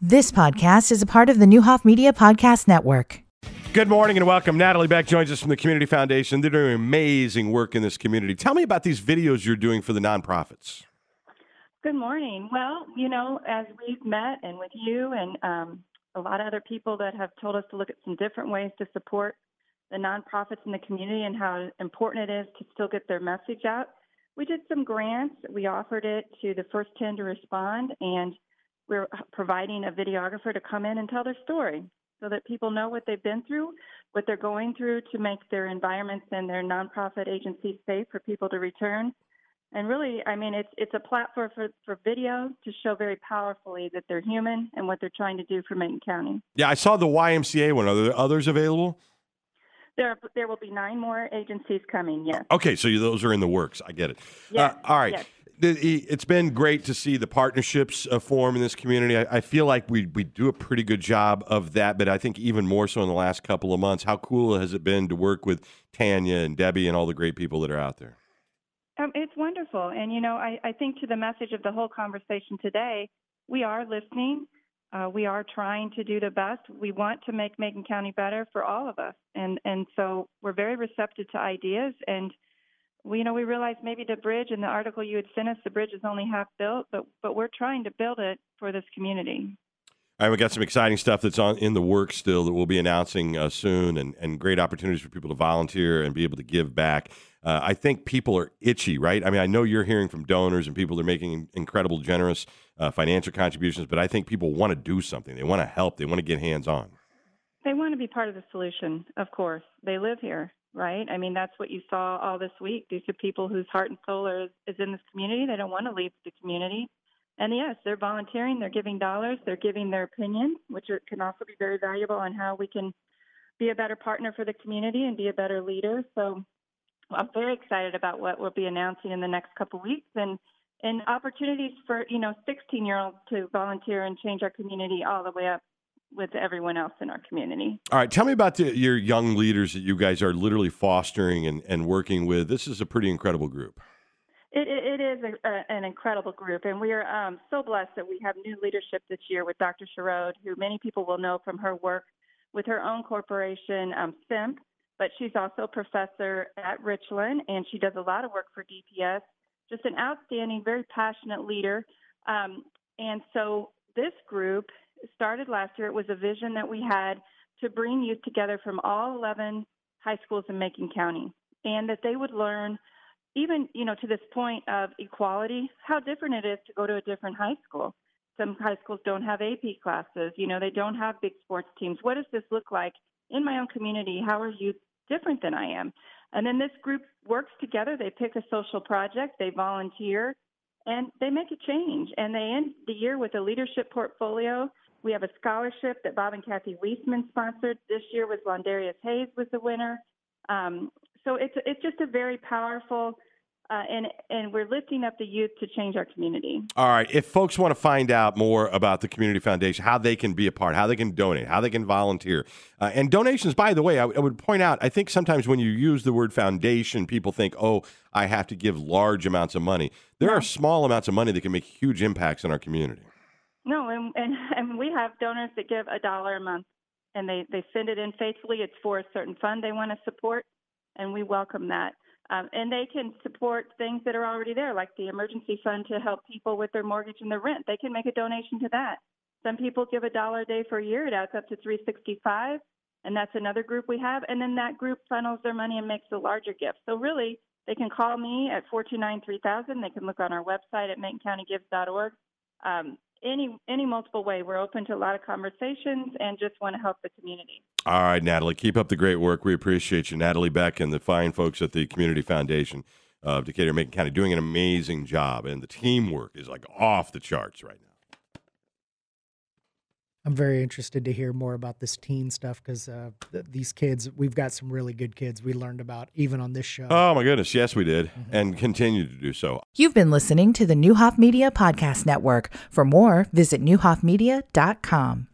This podcast is a part of the Newhoff Media Podcast Network. Good morning and welcome. Natalie Beck joins us from the Community Foundation. They're doing amazing work in this community. Tell me about these videos you're doing for the nonprofits. Good morning. Well, as we've met and with you and a lot of other people that have told us to look at some different ways to support the nonprofits in the community and how important it is to still get their message out, we did some grants. We offered it to the first 10 to respond, and we're providing a videographer to come in and tell their story so that people know what they've been through, what they're going through to make their environments and their nonprofit agencies safe for people to return. And really, it's a platform for video to show very powerfully that they're human and what they're trying to do for Macon County. Yeah, I saw the YMCA one. Are there others available? There will be 9 more agencies coming, yes. Okay, so those are in the works. I get it. Yes, all right. Yes. It's been great to see the partnerships form in this community. I feel like we do a pretty good job of that, but I think even more so in the last couple of months. How cool has it been to work with Tanya and Debbie and all the great people that are out there? It's wonderful. And, I think to the message of the whole conversation today, we are listening. We are trying to do the best. We want to make Macon County better for all of us. And so we're very receptive to ideas. And we realize maybe the bridge in the article you had sent us, the bridge is only half built, but we're trying to build it for this community. All right, we got some exciting stuff that's in the works still that we'll be announcing soon, and great opportunities for people to volunteer and be able to give back. I think people are itchy, right? I mean, I know you're hearing from donors and people that are making incredible, generous financial contributions, but I think people want to do something. They want to help. They want to get hands-on. They want to be part of the solution, of course. They live here. Right? I mean, that's what you saw all this week. These are people whose heart and soul is in this community. They don't want to leave the community. And yes, they're volunteering. They're giving dollars. They're giving their opinion, which can also be very valuable on how we can be a better partner for the community and be a better leader. So I'm very excited about what we'll be announcing in the next couple of weeks and opportunities for, 16-year-olds to volunteer and change our community all the way up with everyone else in our community. All right. Tell me about your young leaders that you guys are literally fostering and working with. This is a pretty incredible group. It is an incredible group, and we are so blessed that we have new leadership this year with Dr. Sherrod, who many people will know from her work with her own corporation, SIMP, but she's also a professor at Richland, and she does a lot of work for DPS. Just an outstanding, very passionate leader. And so this group started last year. It was a vision that we had to bring youth together from all 11 high schools in Macon County, and that they would learn, even, to this point of equality, how different it is to go to a different high school. Some high schools don't have AP classes. They don't have big sports teams. What does this look like in my own community? How are youth different than I am? And then this group works together. They pick a social project. They volunteer, and they make a change. And they end the year with a leadership portfolio. We have a scholarship that Bob and Kathy Weisman sponsored. This year was Londarius Hayes was the winner. So it's just a very powerful, and we're lifting up the youth to change our community. All right. If folks want to find out more about the Community Foundation, how they can be a part, how they can donate, how they can volunteer, and donations, by the way, I would point out, I think sometimes when you use the word foundation, people think, oh, I have to give large amounts of money. There are small amounts of money that can make huge impacts in our community. No, and we have donors that give $1 a month, and they send it in faithfully. It's for a certain fund they want to support, and we welcome that. And they can support things that are already there, like the emergency fund to help people with their mortgage and their rent. They can make a donation to that. Some people give $1 a day for a year. It adds up to $365, and that's another group we have. And then that group funnels their money and makes a larger gift. So really, they can call me at 429-3000. They can look on our website at MaconCountyGives.org. Any multiple way. We're open to a lot of conversations and just want to help the community. All right, Natalie, keep up the great work. We appreciate you. Natalie Beck and the fine folks at the Community Foundation of Decatur, Macon County, doing an amazing job. And the teamwork is like off the charts right now. I'm very interested to hear more about this teen stuff because these kids, we've got some really good kids we learned about even on this show. Oh, my goodness. Yes, we did. And continue to do so. You've been listening to the Newhoff Media Podcast Network. For more, visit newhoffmedia.com.